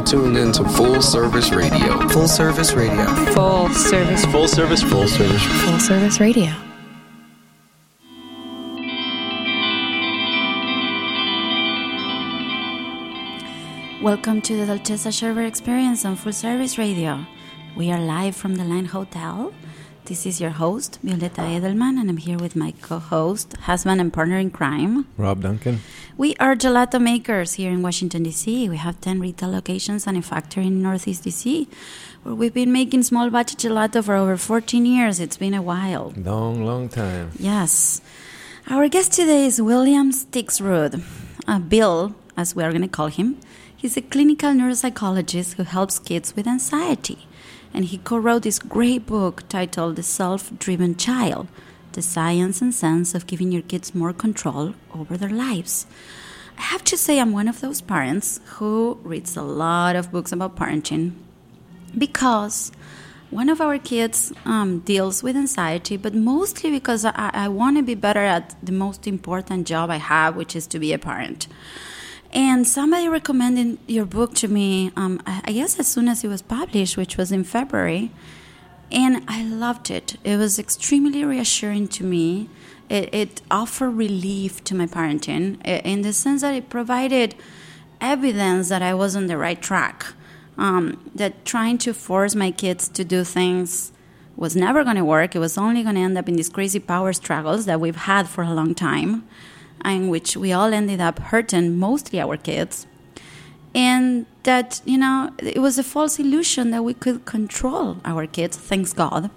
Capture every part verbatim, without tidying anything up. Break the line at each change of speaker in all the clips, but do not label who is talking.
tuned into Full Service Radio.
Full Service Radio.
Full Service.
Full Service. Full Service.
Full Service Radio. Welcome to the Dolcezza Sherbet Experience on Full Service Radio. We are live from the Line Hotel. This is your host, Violeta Edelman, and I'm here with my co-host, husband and partner in crime,
Rob Duncan.
We are gelato makers here in Washington, D C. We have ten retail locations and a factory in Northeast D C, where we've been making small batch gelato for over fourteen years. It's been a while.
Long, long time.
Yes. Our guest today is William Stixrud, uh, Bill, as we are going to call him. He's a clinical neuropsychologist who helps kids with anxiety. And he co-wrote this great book titled The Self-Driven Child, The Science and Sense of Giving Your Kids More Control Over Their Lives. I have to say I'm one of those parents who reads a lot of books about parenting because one of our kids um, deals with anxiety, but mostly because I, I want to be better at the most important job I have, which is to be a parent. And somebody recommended your book to me, um, I guess as soon as it was published, which was in February, and I loved it. It was extremely reassuring to me. It, it offered relief to my parenting in the sense that it provided evidence that I was on the right track, um, that trying to force my kids to do things was never going to work. It was only going to end up in these crazy power struggles that we've had for a long time, in which we all ended up hurting, mostly our kids. And that, you know, it was a false illusion that we could control our kids, thanks God.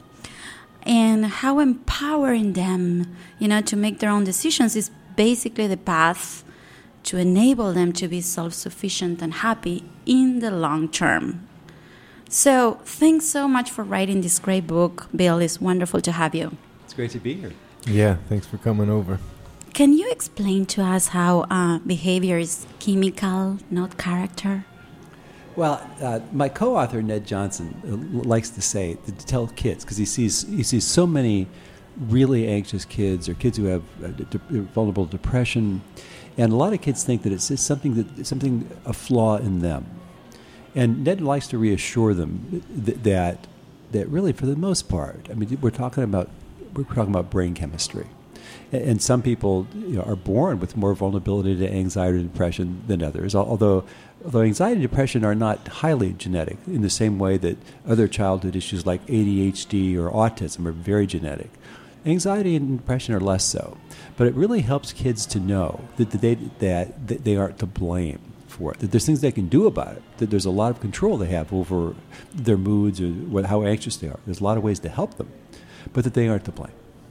And how empowering them, you know, to make their own decisions is basically the path to enable them to be self-sufficient and happy in the long term. So thanks so much for writing this great book, Bill. It's wonderful to have you.
It's great to be here.
Yeah, thanks for coming over.
Can you explain to us how uh, behavior is chemical, not character?
Well, uh, my co-author Ned Johnson uh, likes to say to tell kids, because he sees he sees so many really anxious kids or kids who have uh, de- vulnerable depression, and a lot of kids think that it's just something that something a flaw in them. And Ned likes to reassure them th- that that really, for the most part, I mean, we're talking about we're talking about brain chemistry. And some people, you know, are born with more vulnerability to anxiety and depression than others, although although anxiety and depression are not highly genetic in the same way that other childhood issues like A D H D or autism are very genetic. Anxiety and depression are less so. But it really helps kids to know that they, that, that they aren't to blame for it, that there's things they can do about it, that there's a lot of control they have over their moods or how anxious they are. There's a lot of ways to help them, but that they aren't to blame.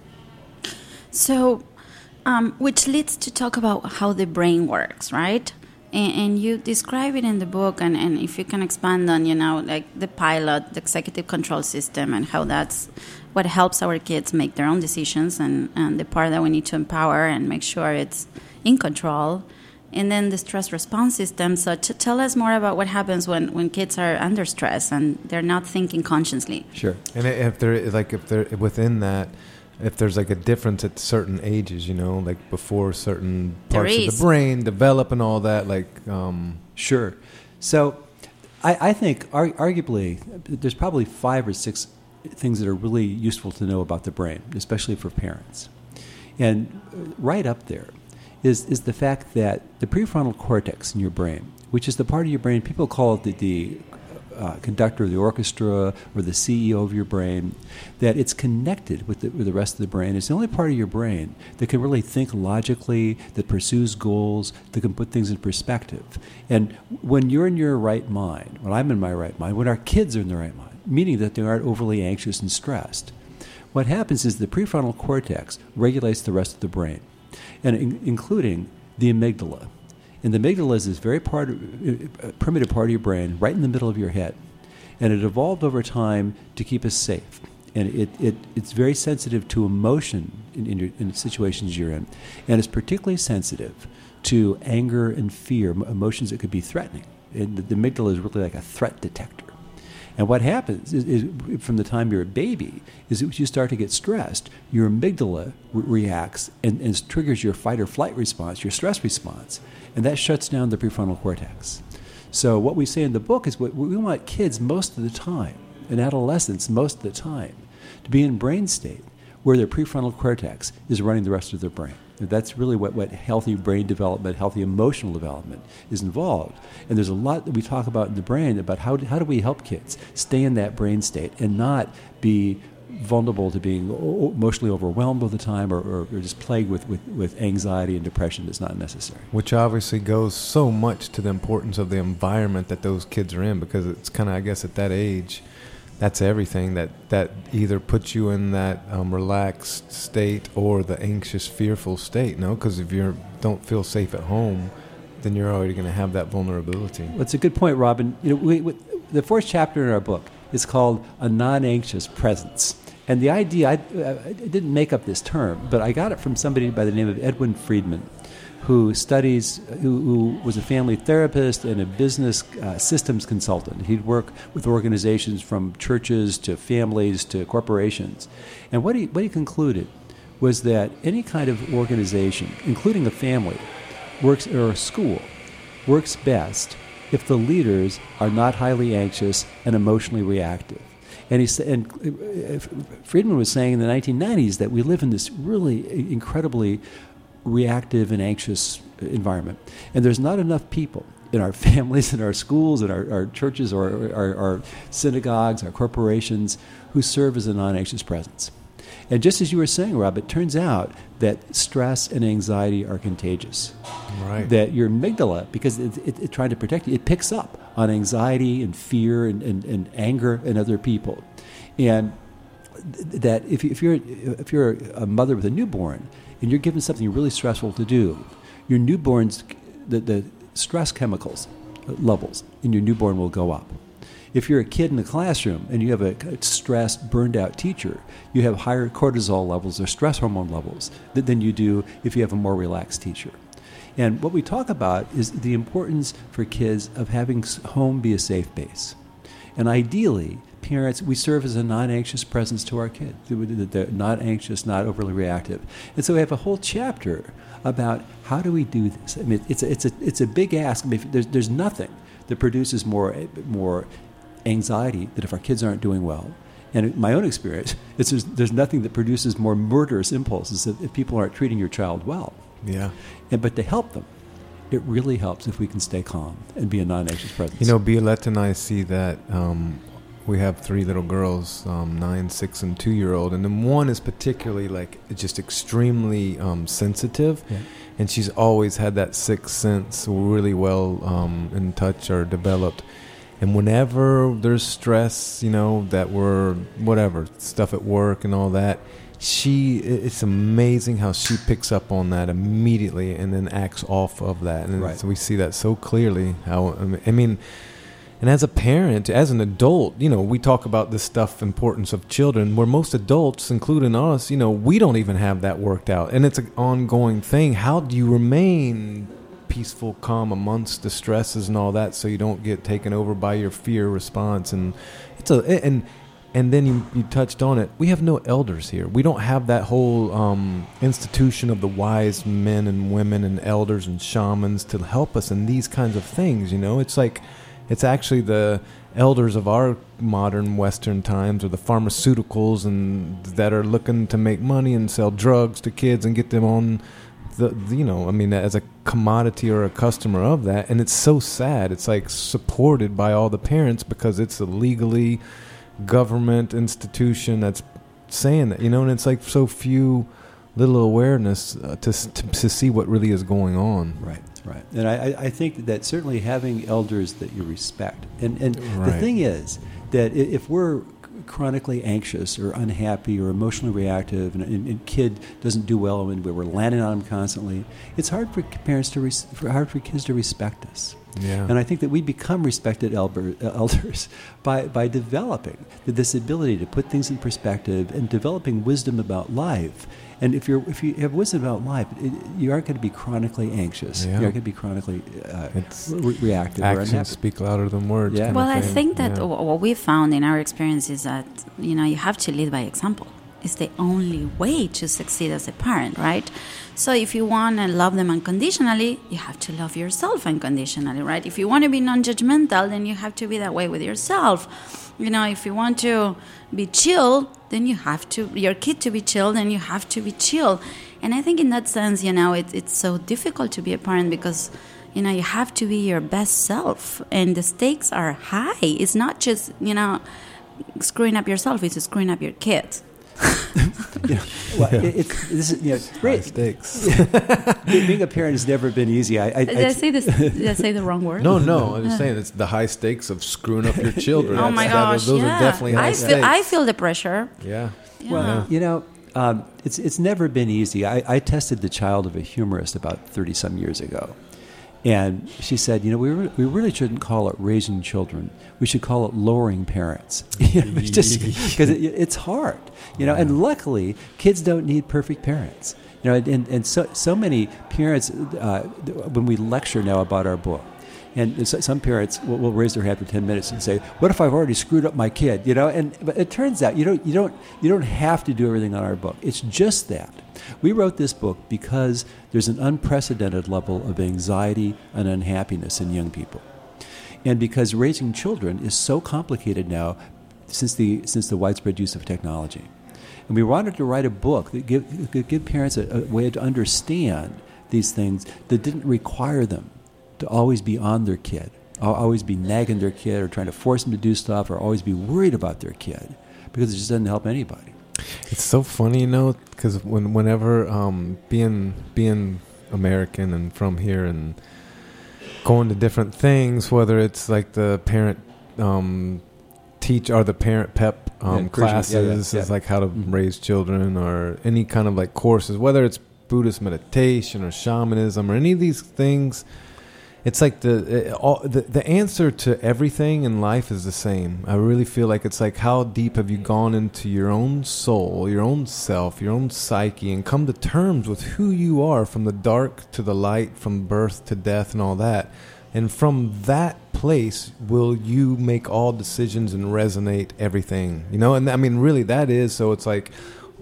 So, um, which leads to talk about how the brain works, right? And, and you describe it in the book, and, and if you can expand on, you know, like the pilot, the executive control system, and how that's what helps our kids make their own decisions, and, and the part that we need to empower and make sure it's in control. And then the stress response system. So to tell us more about what happens when, when kids are under stress and they're not thinking consciously.
Sure.
And if they're like if they're within that, if there's like a difference at certain ages, you know, like before certain parts of the brain develop and all that, like... Um,
sure. So I, I think ar- arguably there's probably five or six things that are really useful to know about the brain, especially for parents. And right up there is, is the fact that the prefrontal cortex in your brain, which is the part of your brain, people call it the... the Uh, conductor of the orchestra or the C E O of your brain, that it's connected with the, with the rest of the brain. It's the only part of your brain that can really think logically, that pursues goals, that can put things in perspective. And when you're in your right mind, when I'm in my right mind, when our kids are in the right mind, meaning that they aren't overly anxious and stressed, what happens is the prefrontal cortex regulates the rest of the brain, and in, including the amygdala. And the amygdala is this very part, uh, primitive part of your brain, right in the middle of your head. And it evolved over time to keep us safe. And it, it it's very sensitive to emotion in, in, your, in the situations you're in. And it's particularly sensitive to anger and fear, emotions that could be threatening. And the, the amygdala is really like a threat detector. And what happens is, is from the time you're a baby is that when you start to get stressed, your amygdala re- reacts and, and triggers your fight or flight response, your stress response. And that shuts down the prefrontal cortex. So what we say in the book is what we want kids most of the time, and adolescents most of the time, to be in brain state where their prefrontal cortex is running the rest of their brain. That's really what, what healthy brain development, healthy emotional development is involved. And there's a lot that we talk about in the brain about how do, how do we help kids stay in that brain state and not be vulnerable to being emotionally overwhelmed all the time or, or, or just plagued with, with, with anxiety and depression that's not necessary.
Which obviously goes so much to the importance of the environment that those kids are in, because it's kind of, I guess, at that age, that's everything that, that either puts you in that um, relaxed state or the anxious, fearful state, no? Because if you don't feel safe at home, then you're already going to have that vulnerability.
Well, it's a good point, Robin. You know, we, we, the fourth chapter in our book is called A Non-Anxious Presence. And the idea, I, I didn't make up this term, but I got it from somebody by the name of Edwin Friedman, who studies, who, who was a family therapist and a business uh, systems consultant. He'd work with organizations from churches to families to corporations. And what he, what he concluded was that any kind of organization, including a family, works or a school, works best if the leaders are not highly anxious and emotionally reactive. And, he, and Friedman was saying in the nineteen nineties that we live in this really incredibly reactive and anxious environment. And there's not enough people in our families, in our schools, in our, our churches, or our, our synagogues, our corporations, who serve as a non-anxious presence. And just as you were saying, Rob, it turns out that stress and anxiety are contagious.
Right.
That your amygdala, because it's it, it, trying to protect you, it picks up on anxiety and fear and, and, and anger in other people. And th- that if, you, if you're if you're a mother with a newborn and you're given something really stressful to do, your newborn's, the, the stress chemicals levels in your newborn will go up. If you're a kid in the classroom and you have a stressed, burned-out teacher, you have higher cortisol levels or stress hormone levels than you do if you have a more relaxed teacher. And what we talk about is the importance for kids of having home be a safe base. And ideally, parents, we serve as a non-anxious presence to our kids. They're not anxious, not overly reactive. And so we have a whole chapter about how do we do this. I mean, it's a, it's a, it's a big ask. I mean, there's, there's nothing that produces more more anxiety than if our kids aren't doing well. And in my own experience, it's there's, there's nothing that produces more murderous impulses if, if people aren't treating your child well.
Yeah.
And but to help them, it really helps if we can stay calm and be a non-anxious presence.
You know, Biolette and I see that um, we have three little girls, um, nine, six, and two-year-old, and then one is particularly like just extremely um, sensitive,
yeah.
and she's always had that sixth sense really well um, in touch or developed. And whenever there's stress, you know, that we're, whatever, stuff at work and all that, she, it's amazing how she picks up on that immediately and then acts off of that. And
right.
so we see that so clearly. How, I mean, and as a parent, as an adult, you know, we talk about this stuff, importance of children, where most adults, including us, you know, we don't even have that worked out. And it's an ongoing thing. How do you remain peaceful, calm amongst the stresses and all that, so you don't get taken over by your fear response? And it's a and and then you, you touched on it. We have no elders here. We don't have that whole um, institution of the wise men and women and elders and shamans to help us in these kinds of things. You know, it's like it's actually the elders of our modern Western times, or the pharmaceuticals and that are looking to make money and sell drugs to kids and get them on. The, the, you know, I mean, as a commodity or a customer of that. And it's so sad. It's like supported by all the parents because it's a legally government institution that's saying that, you know, and it's like so few little awareness uh, to, to to see what really is going on.
Right, right. And I, I think that certainly having elders that you respect. And, and
right.
the thing is that if we're chronically anxious or unhappy or emotionally reactive, and, and, and kid doesn't do well, and we're landing on them constantly, it's hard for parents to res- for hard for kids to respect us.
Yeah.
And I think that we become respected elder, uh, elders by by developing this ability to put things in perspective and developing wisdom about life. And if you're if you have wisdom about life, it, you aren't going to be chronically anxious.
Yeah.
You aren't going to be chronically uh, re- reactive.
Actions
or unhappy.
speak louder than words.
Yeah.
Kind
well,
of
I
thing.
think that
yeah.
what we found in our experience is that, you know, you have to lead by example. is the only way to succeed as a parent, right? So if you want to love them unconditionally, you have to love yourself unconditionally, right? If you want to be non-judgmental, then you have to be that way with yourself. You know, if you want to be chill, then you have to, your kid to be chill, then you have to be chill. And I think in that sense, you know, it, it's so difficult to be a parent because, you know, you have to be your best self. And the stakes are high. It's not just, you know, screwing up yourself, it's screwing up your kids.
you know, well, yeah. it, it's this is you know, great
stakes.
Being a parent has never been easy. I, I,
did I, I say this? Did I say the wrong word?
No, no. I'm just saying it's the high stakes of screwing up your children.
Oh my gosh!
That, those
yeah.
are definitely high
I
stakes.
feel, I feel the pressure.
Yeah.
yeah.
Well, you know, um, it's it's never been easy. I, I tested the child of a humorist about thirty some years ago. And she said, you know, we re- we really shouldn't call it raising children. We should call it lowering parents. It's just because it, it's hard, you know. And luckily, kids don't need perfect parents. You know, and, and so so many parents, uh, when we lecture now about our book, and so, some parents will, will raise their hand for ten minutes and say, "What if I've already screwed up my kid?" You know, and but it turns out you don't you don't you don't have to do everything on our book. It's just that. We wrote this book because there's an unprecedented level of anxiety and unhappiness in young people. And because raising children is so complicated now since the since the widespread use of technology. And we wanted to write a book that give, that give parents a, a way to understand these things that didn't require them to always be on their kid, or always be nagging their kid or trying to force them to do stuff or always be worried about their kid, because it just doesn't help anybody.
It's so funny, you know, because when, whenever um, being being American and from here and going to different things, whether it's like the parent um, teach or the parent pep um,
yeah,
classes,
yeah, yeah, yeah.
is like how to
mm-hmm.
raise children, or any kind of like courses, whether it's Buddhist meditation or shamanism or any of these things. It's like the, it, all, the the answer to everything in life is the same. I really feel like it's like, how deep have you gone into your own soul, your own self, your own psyche, and come to terms with who you are, from the dark to the light, from birth to death and all that. And from that place will you make all decisions and resonate everything. You know, and I mean, really that is, so it's like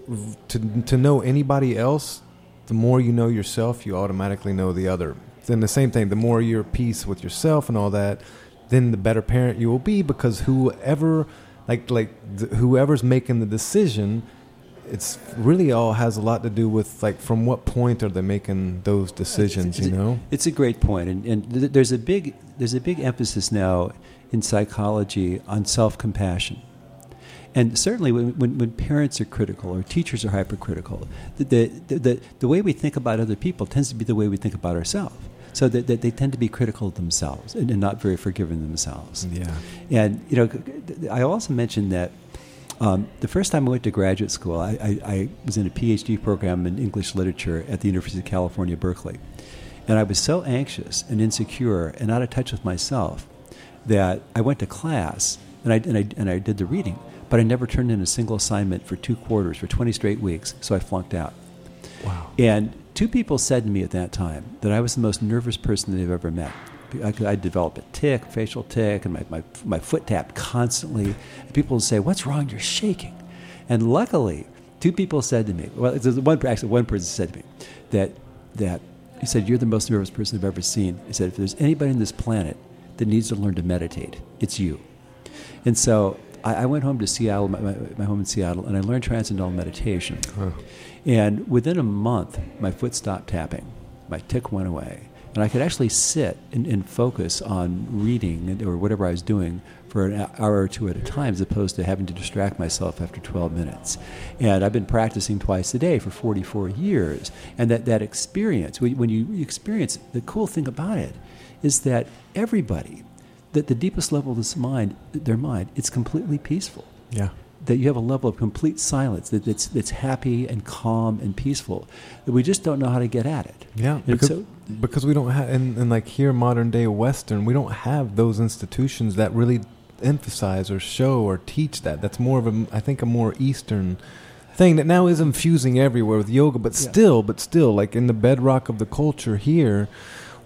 to to know anybody else, the more you know yourself, you automatically know the other. Then the same thing, the more you're at peace with yourself and all that, then the better parent you will be, because whoever, like like the, whoever's making the decision, it's really all has a lot to do with like from what point are they making those decisions,
it's, it's,
you know?
It's a great point, and and th- there's a big there's a big emphasis now in psychology on self-compassion. And certainly when, when, when parents are critical or teachers are hypercritical, the, the, the, the way we think about other people tends to be the way we think about ourselves. So that, that they tend to be critical of themselves and, and not very forgiving themselves.
Yeah.
And, you know, I also mentioned that um, the first time I went to graduate school, I, I, I was in a P H D program in English literature at the University of California, Berkeley. And I was so anxious and insecure and out of touch with myself that I went to class and I, and I, and I did the reading. But I never turned in a single assignment for two quarters, for twenty straight weeks, so I flunked out.
Wow.
And two people said to me at that time that I was the most nervous person they've ever met. I, I developed a tic, facial tic, and my, my, my foot tapped constantly. And people would say, "What's wrong? You're shaking." And luckily, two people said to me, well, one, actually one person said to me that, that he said, "You're the most nervous person I've ever seen." He said, "If there's anybody on this planet that needs to learn to meditate, it's you." And so I went home to Seattle, my, my, my home in Seattle, and I learned transcendental meditation. Huh. And within a month, my foot stopped tapping. My tic went away. And I could actually sit and, and focus on reading or whatever I was doing for an hour or two at a time, as opposed to having to distract myself after twelve minutes. And I've been practicing twice a day for forty-four years. And that, that experience, when you experience, the cool thing about it is that everybody, that the deepest level of this mind, their mind, it's completely peaceful.
Yeah.
That you have a level of complete silence that, that's that's happy and calm and peaceful. That we just don't know how to get at it.
Yeah,
And
because,
so,
because we don't have, and, and like here, modern day Western, we don't have those institutions that really emphasize or show or teach that. That's more of a, I think, a more Eastern thing that now is infusing everywhere with yoga, but
yeah.
still, but still, like in the bedrock of the culture here,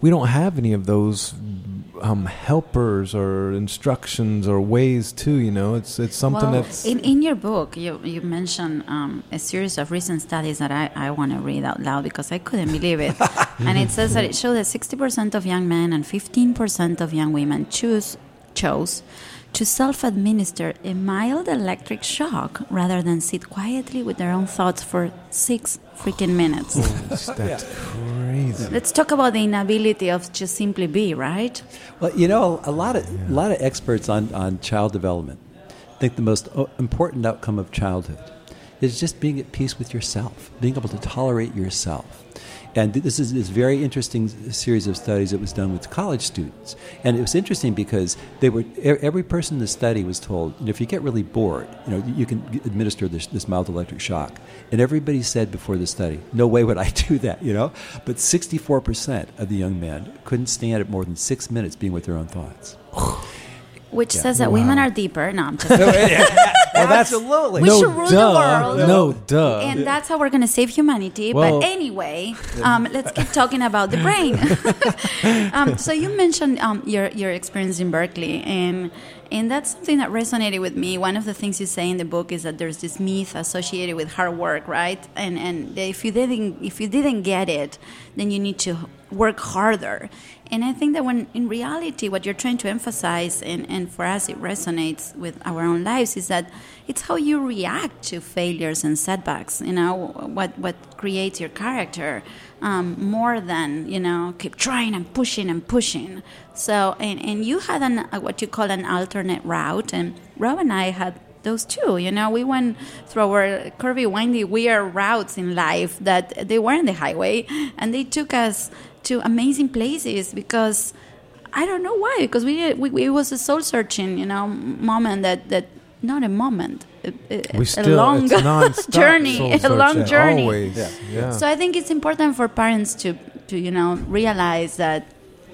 we don't have any of those um, helpers or instructions or ways to, you know, it's it's something
well,
that's...
In, in your book, you, you mentioned um, a series of recent studies that I, I want to read out loud because I couldn't believe it. And it says that it showed that sixty percent of young men and fifteen percent of young women choose chose to self-administer a mild electric shock rather than sit quietly with their own thoughts for six freaking minutes.
That's crazy.
Let's talk about the inability of just simply be, right?
Well, you know, a lot of a lot of experts on, on child development think the most important outcome of childhood is just being at peace with yourself, being able to tolerate yourself. And this is this very interesting series of studies that was done with college students. And it was interesting because they were every person in the study was told, you know, if you get really bored, you know, you can administer this, this mild electric shock. And everybody said before the study, no way would I do that, you know. But sixty-four percent of the young men couldn't stand it more than six minutes being with their own thoughts.
Which
Yeah.
says that
Wow.
women are deeper. No, I'm just kidding.
Well, that's absolutely.
We
No,
should rule
duh.
the world.
No, duh.
And that's how we're going to save humanity.
Well-
but anyway, um, let's keep talking about the brain. um, so you mentioned um, your your experience in Berkeley, and and that's something that resonated with me. One of the things you say in the book is that there's this myth associated with hard work, right? And and if you didn't if you didn't get it, then you need to work harder. And I think that when in reality what you're trying to emphasize, and, and for us it resonates with our own lives, is that it's how you react to failures and setbacks, you know, what what creates your character, um, more than, you know, keep trying and pushing and pushing. So, and, and you had an uh, what you call an alternate route, and Rob and I had those too. You know, we went through our curvy, windy, weird routes in life that they weren't the highway, and they took us to amazing places because I don't know why. Because we, we it was a soul searching, you know, moment that, that not a moment, a, a,
We
a
still,
long
it's non-stop
journey,
soul
a long
searching,
journey.
Always.
Yeah.
Yeah.
So I think it's important for parents to, to you know, realize that,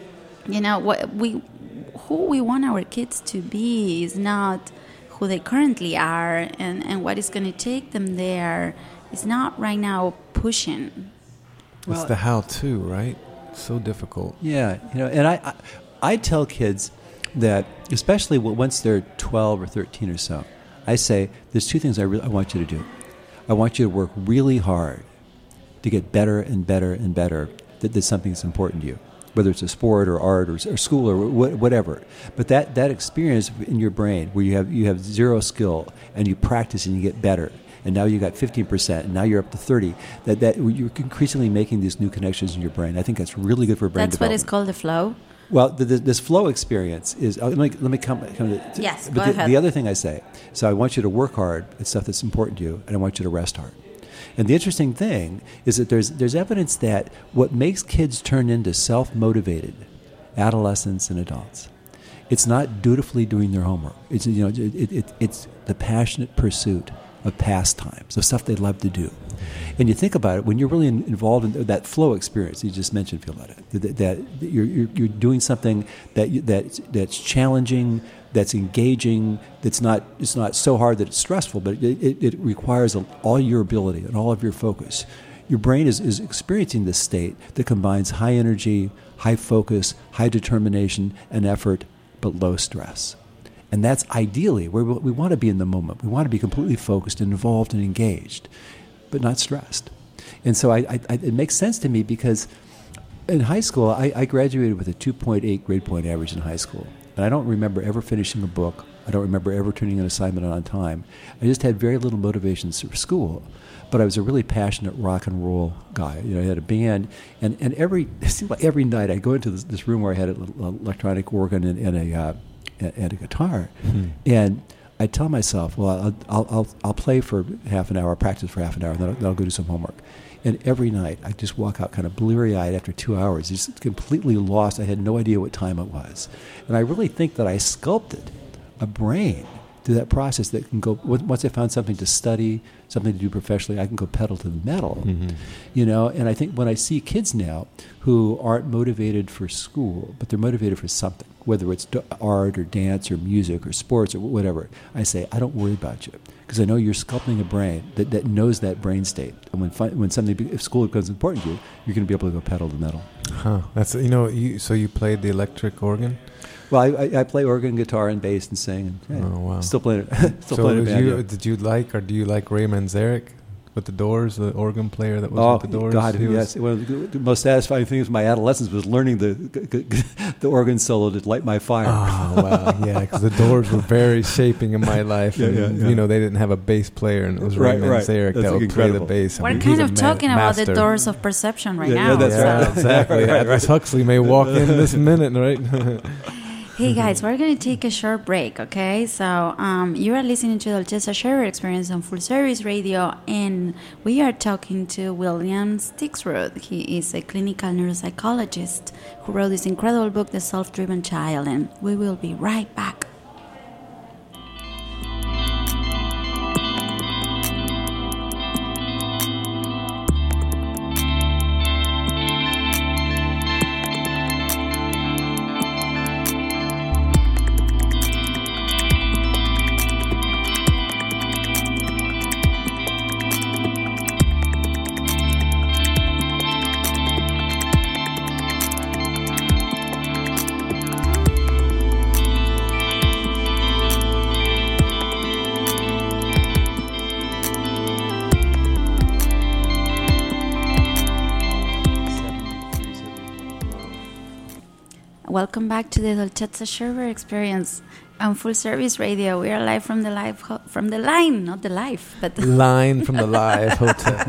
you know, what we who we want our kids to be is not who they currently are, and, and what is going to take them there is not right now pushing.
It's
Well-
the how-to, right? So difficult.
Yeah, you know, and I, I, I tell kids that, especially once they're twelve or thirteen or so, I say, there's two things I, really, I want you to do. I want you to work really hard to get better and better and better. That there's something that's important to you, whether it's a sport or art or, or school or wh- whatever. But that, that experience in your brain where you have you have zero skill and you practice and you get better, and now you got fifteen percent, and now you're up to thirty, that, that you're increasingly making these new connections in your brain. I think that's really good for brain
That's what
development.
is called the flow.
Well, the, the, this flow experience is. Uh, let me let me come. come to,
Yes,
but
go
the,
ahead.
the other thing I say, so I want you to work hard at stuff that's important to you, and I want you to rest hard. And the interesting thing is that there's there's evidence that what makes kids turn into self-motivated adolescents and adults, it's not dutifully doing their homework. It's you know it, it, it's the passionate pursuit of pastimes, of stuff they love to do. And you think about it, when you're really in, involved in that flow experience you just mentioned, Violetta, that, that you're, you're you're doing something that you, that that's challenging, that's engaging, that's not it's not so hard that it's stressful, but it, it, it requires all your ability and all of your focus. Your brain is, is experiencing this state that combines high energy, high focus, high determination and effort, but low stress. And that's ideally where we, we want to be in the moment. We want to be completely focused and involved and engaged, but not stressed. And so I, I, I, it makes sense to me because in high school, I, I graduated with a two point eight grade point average in high school. And I don't remember ever finishing a book. I don't remember ever turning an assignment on time. I just had very little motivation for school. But I was a really passionate rock and roll guy. You know, I had a band, and, and every it seemed like every night I'd go into this, this room where I had an electronic organ and, and a uh, and a guitar, hmm. and I tell myself, well, I'll, I'll I'll I'll play for half an hour, practice for half an hour, and then I'll, then I'll go do some homework. And every night I just walk out kind of bleary-eyed after two hours, just completely lost. I had no idea what time it was, and I really think that I sculpted a brain through that process that can go. Once I found something to study, something to do professionally, I can go pedal to the metal, mm-hmm. you know. And I think when I see kids now who aren't motivated for school, but they're motivated for something. whether it's d- art or dance or music or sports or whatever, I say, I don't worry about you because I know you're sculpting a brain that, that knows that brain state. And when fi- when something, be- if school becomes important to you, you're going to be able to go pedal to the metal.
Huh. That's you know. You, so you played the electric organ.
Well, I, I, I play organ, guitar, and bass, and sing. And, yeah,
Oh, wow.
Still playing it. Still
So
playing it.
did
band,
you
yeah.
did you like or do you like Ray Manzarek with the Doors, the organ player that was
Oh,
with the Doors?
God,
He was-
yes. One of the, the most satisfying things of my adolescence was learning the the organ solo to light my fire.
Oh wow, yeah, because the Doors were very shaping in my life.
Yeah,
and,
yeah, yeah.
You know, they didn't have a bass player, and it was Ray
Right, right.
Manzarek
That's
that would
incredible.
play the bass. I
We're
mean,
kind
he's a
of
ma-
talking about the
master.
doors of perception right
Yeah,
now.
yeah, that's
so.
right.
Yeah, exactly.
Right, right,
Atlas Huxley may walk in this minute, right?
Hey guys, we're going to take a short break, okay? So um, you are listening to the Dolcezza Sharer Experience on Full Service Radio, and we are talking to William Stixrud. He is a clinical neuropsychologist who wrote this incredible book, The Self-Driven Child, and we will be right back. Welcome back to the Dolcezza Sharer Experience on Full Service Radio. We are live from the live ho- from the line, not the live, but
Line from the live hotel.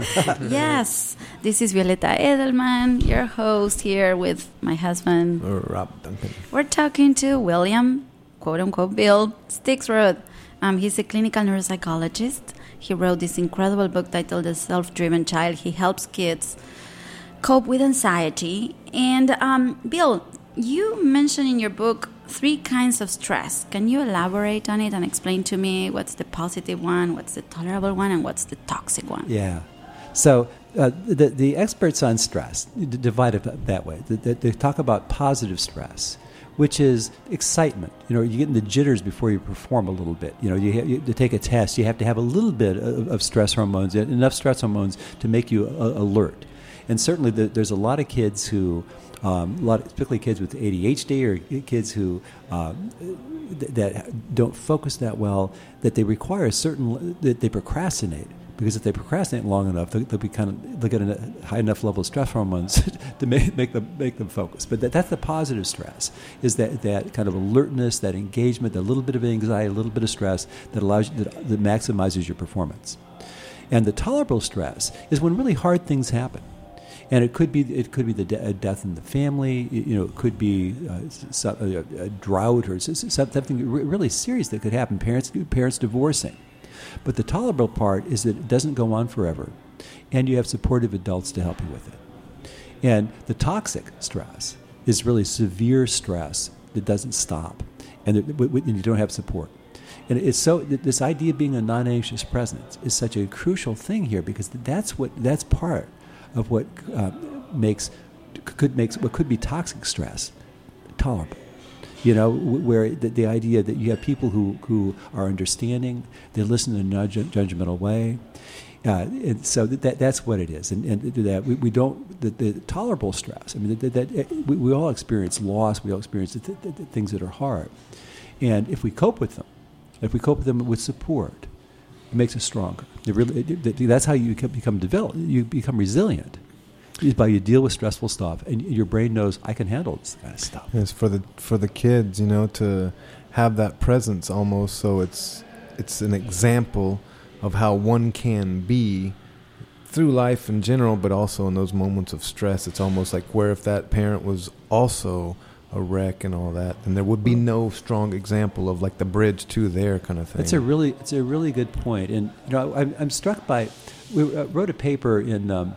yes. This is Violeta Edelman, your host here with my husband.
Or Rob Duncan.
We're talking to William, quote unquote, Bill Stixrud. Um, he's a clinical neuropsychologist. He wrote this incredible book titled The Self-Driven Child. He helps kids cope with anxiety. And um, Bill, you mentioned in your book three kinds of stress. Can you elaborate on it and explain to me what's the positive one, what's the tolerable one, and what's the toxic one?
Yeah. So uh, the the experts on stress d- divide it that way. They, they, they talk about positive stress, which is excitement. You know, you're getting the jitters before you perform a little bit. You know, you, ha- you to take a test, you have to have a little bit of, of stress hormones, enough stress hormones to make you uh, alert. And certainly, the, there's a lot of kids who, um, a lot, of, particularly kids with A D H D or kids who um, th- that don't focus that well, that they require a certain that they procrastinate. Because if they procrastinate long enough, they'll, they'll be kind of they'll get a high enough level of stress hormones to make, make them make them focus. But that, that's the positive stress, is that, that kind of alertness, that engagement, that little bit of anxiety, a little bit of stress that allows you, that, that maximizes your performance. And the tolerable stress is when really hard things happen. And it could be it could be the de- a death in the family. You know, it could be uh, so, a, a drought or something really serious that could happen. Parents parents divorcing. But the tolerable part is that it doesn't go on forever, and you have supportive adults to help you with it. And the toxic stress is really severe stress that doesn't stop, and, it, and you don't have support. And it's so this idea of being a non-anxious presence is such a crucial thing here, because that's what that's part of what uh, makes could makes what could be toxic stress tolerable. You know, where the, the idea that you have people who, who are understanding, they listen in a non-judgmental way, uh, and so that that's what it is. And, and that we, we don't the, the tolerable stress. I mean, that, that we, we all experience loss. We all experience the, the, the things that are hard, and if we cope with them, if we cope with them with support, it makes us stronger. It really, it, that's how you become developed. You become resilient. Is by you deal with stressful stuff, and your brain knows I can handle this kind of stuff.
It's for the for the kids, you know, to have that presence almost. So it's it's an example of how one can be through life in general, but also in those moments of stress. It's almost like where if that parent was also a wreck and all that, then there would be no strong example of like the bridge to there kind of thing.
It's a really it's a really good point, and you know I'm, I'm struck by. We wrote a paper in. Um,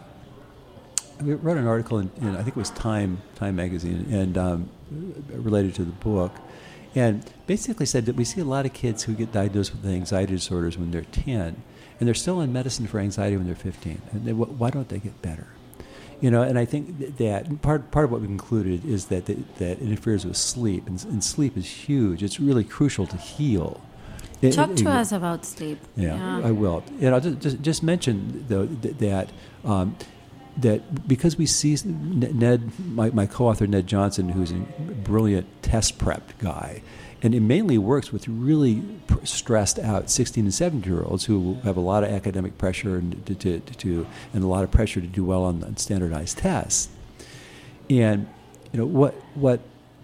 We wrote an article in, in I think it was Time Time magazine, and um, related to the book, and basically said that we see a lot of kids who get diagnosed with anxiety disorders when they're ten, and they're still on medicine for anxiety when they're fifteen. And they, why don't they get better? You know, and I think th- that part part of what we concluded is that th- that interferes with sleep, and, and sleep is huge. It's really crucial to heal.
Talk
It-
to
it-
us about sleep.
Yeah, I will. And I'll just just, just mention though th- that um, that because we see Ned, my, my co-author Ned Johnson, who's a brilliant test prep guy, and it mainly works with really pr- stressed out sixteen and seventeen year olds who have a lot of academic pressure and to, to, to and a lot of pressure to do well on, on standardized tests. And you know what what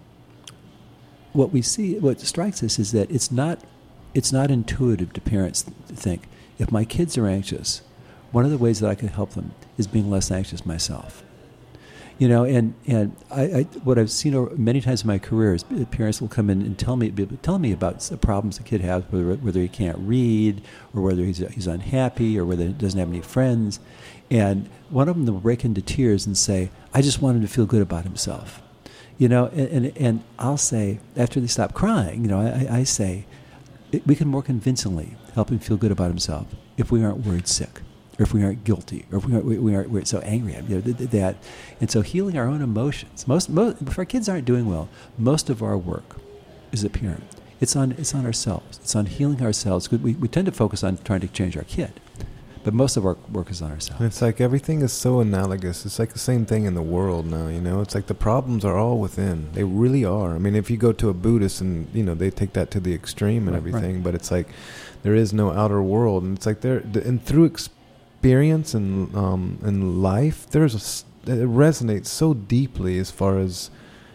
what we see, what strikes us is that it's not it's not intuitive to parents to think, if my kids are anxious, one of the ways that I can help them is being less anxious myself. You know, and and I, I what I've seen over many times in my career is parents will come in and tell me tell me about the problems the kid has, whether whether he can't read, or whether he's he's unhappy, or whether he doesn't have any friends, and one of them will break into tears and say, "I just want him to feel good about himself." You know, and and, and I'll say after they stop crying, you know, I, I say, we can more convincingly help him feel good about himself if we aren't worried sick, or if we aren't guilty, or if we aren't, we, we aren't we're so angry. You know, th- th- that, and so healing our own emotions. Most, most, if our kids aren't doing well, most of our work as a parent, it's on it's on ourselves. It's on healing ourselves. We we tend to focus on trying to change our kid, but most of our work is on ourselves.
And it's like everything is so analogous. It's like the same thing in the world now, you know. It's like the problems are all within. They really are. I mean, if you go to a Buddhist and, you know, they take that to the extreme and
Right,
everything,
right.
but it's like there is no outer world. And it's like there, and through experience and um, and life, there's a, s- it resonates so deeply as far as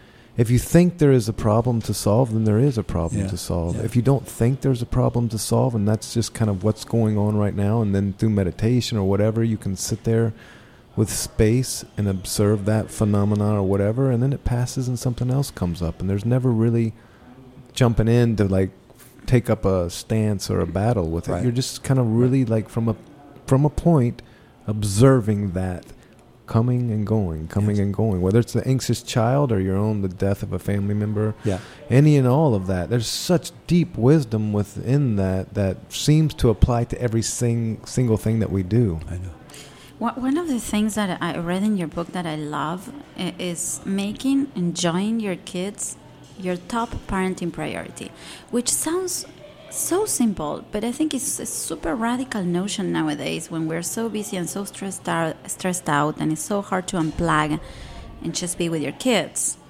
if you think there is a problem to solve, then there is a problem
Yeah,
to solve.
yeah.
If you don't think there's a problem to solve, and that's just kind of what's going on right now, and then through meditation or whatever, you can sit there with space and observe that phenomena or whatever, and then it passes and something else comes up. And there's never really jumping in to like take up a stance or a battle with it.
Right.
You're just kind of really like from a from a point observing that coming and going, coming
Yes.
and going, whether it's the anxious child or your own, the death of a family member,
Yeah.
any and all of that. There's such deep wisdom within that that seems to apply to every sing, single thing that we do.
I know.
One one of the things that I read in your book that I love i- is making enjoying your kids your top parenting priority, which sounds so simple, but I think it's a super radical notion nowadays when we're so busy and so stressed out, stressed out, and it's so hard to unplug and just be with your kids.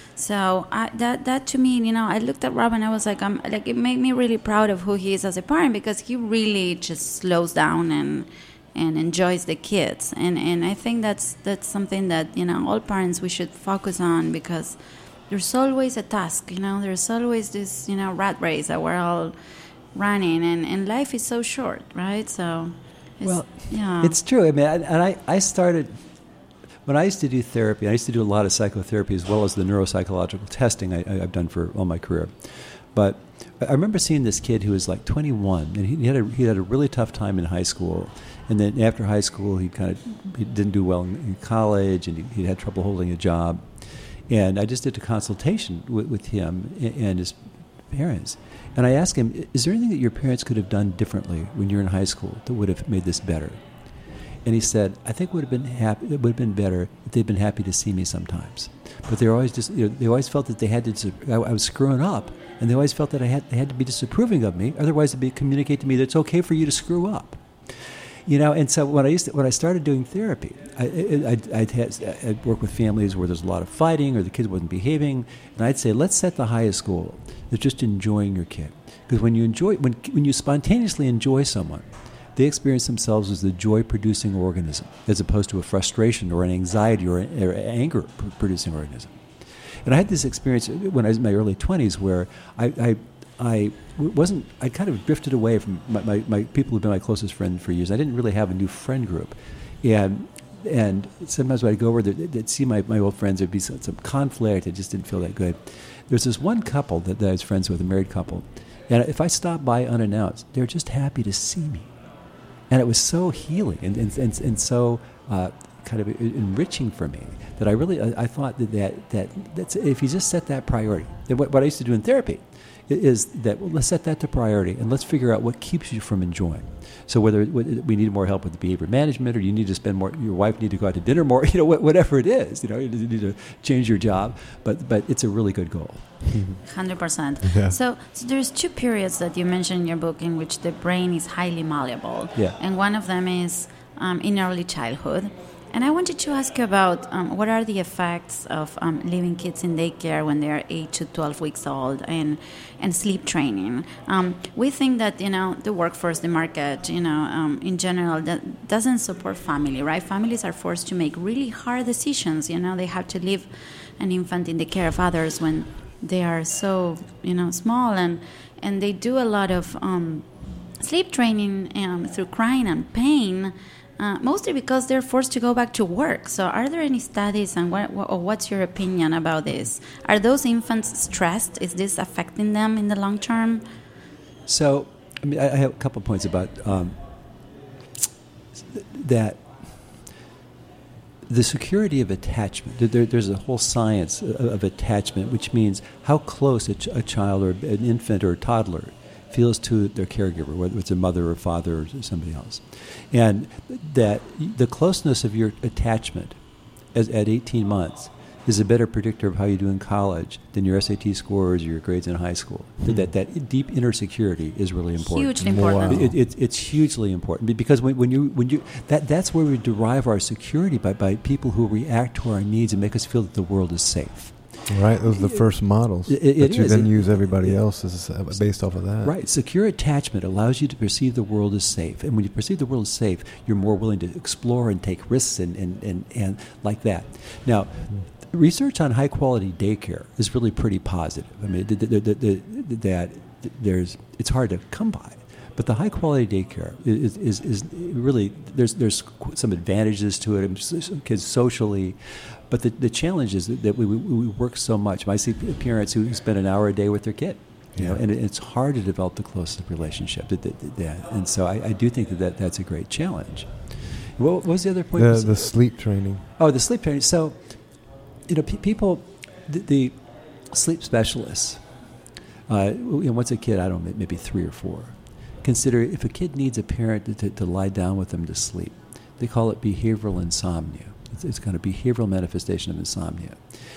So I, that that to me, you know, I looked at Rob and I was like, I'm like, it made me really proud of who he is as a parent, because he really just slows down and and enjoys the kids. And and I think that's that's something that, you know, all parents we should focus on, because there's always a task, you know, there's always this, you know, rat race that we're all running, and, and life is so short, right? So, it's,
Well,
yeah.
It's true. I mean, I, and I, I started, when I used to do therapy, I used to do a lot of psychotherapy as well as the neuropsychological testing I, I, I've done for all my career. But I remember seeing this kid who was like twenty-one, and he, he had a he had a really tough time in high school, and then after high school, he kind of he didn't do well in, in college, and he, he had trouble holding a job. And I just did a consultation with, with him and his parents, and I asked him, "Is there anything that your parents could have done differently when you were in high school that would have made this better?" And he said, "I think it would have been happy. It would have been better if they'd been happy to see me sometimes, but they were always just you know, they always felt that they had to. dis- I, I was screwing up, and they always felt that I had they had to be disapproving of me. Otherwise, they'd be communicate to me that it's okay for you to screw up." You know, and so when I used to, when I started doing therapy, I, I, I'd, I'd, had, I'd work with families where there's a lot of fighting or the kids wasn't behaving, and I'd say, let's set the highest goal. It's just enjoying your kid, because when you enjoy, when when you spontaneously enjoy someone, they experience themselves as the joy-producing organism, as opposed to a frustration or an anxiety or, an, or anger-producing organism. And I had this experience when I was in my early twenties, where I. I I wasn't, I kind of drifted away from my, my, my people who've been my closest friend for years. I didn't really have a new friend group. And and sometimes when I'd go over there, they'd see my, my old friends, there'd be some, some conflict. It just didn't feel that good. There's this one couple that, that I was friends with, a married couple. And if I stopped by unannounced, they were just happy to see me. And it was so healing and, and, and, and so uh, kind of enriching for me that I really, I, I thought that, that, that that's, if you just set that priority, what, what I used to do in therapy is that well, let's set that to priority and let's figure out what keeps you from enjoying. So whether we need more help with the behavior management, or you need to spend more, your wife need to go out to dinner more, you know, whatever it is, you know, you need to change your job, but but it's a really good goal.
one hundred percent.
Yeah.
So, so there's two periods that you mentioned in your book in which the brain is highly malleable.
Yeah.
And one of them is um, in early childhood. And I wanted to ask you about um, what are the effects of um, leaving kids in daycare when they're eight to twelve weeks old, and and sleep training. Um, we think that, you know, the workforce, the market, you know, um, in general, that doesn't support family, right? Families are forced to make really hard decisions. You know, they have to leave an infant in the care of others when they are so, you know, small, and and they do a lot of um, sleep training um, through crying and pain. Uh, mostly because they're forced to go back to work. So are there any studies, and what, what, or what's your opinion about this? Are those infants stressed? Is this affecting them in the long term?
So, I mean, I, I have a couple of points about um, that. The security of attachment. There, there's a whole science of, of attachment, which means how close a, ch- a child or an infant or a toddler feels to their caregiver, whether it's a mother or father or somebody else. And that the closeness of your attachment as, at eighteen months is a better predictor of how you do in college than your S A T scores or your grades in high school. Mm-hmm. That that deep inner security is really important.
Hugely important.
Wow. It, it, it's hugely important because when, when you when you that that's where we derive our security by, by people who react to our needs and make us feel that the world is safe.
Right, those are the first models
it, it,
that
it
you
is.
then
it,
use everybody
it,
else as based off of that.
Right. Secure attachment allows you to perceive the world as safe. And when you perceive the world as safe, you're more willing to explore and take risks and, and, and, and like that. Now, mm-hmm. research on high-quality daycare is really pretty positive. I mean, the, the, the, the, that there's it's hard to come by. But the high-quality daycare is, is, is really, there's there's some advantages to it, kids socially. But the, the challenge is that we, we, we work so much. I see parents who spend an hour a day with their kid, you know, and it's hard to develop the closest relationship. That, that, that. And so I, I do think that, that that's a great challenge. What, what was the other point?
The, the sleep training.
Oh, the sleep training. So, you know, pe- people, the, the sleep specialists, uh, you know, once a kid, I don't know, maybe three or four, consider if a kid needs a parent to, to, to lie down with them to sleep, they call it behavioral insomnia. It's, it's kind of behavioral manifestation of insomnia.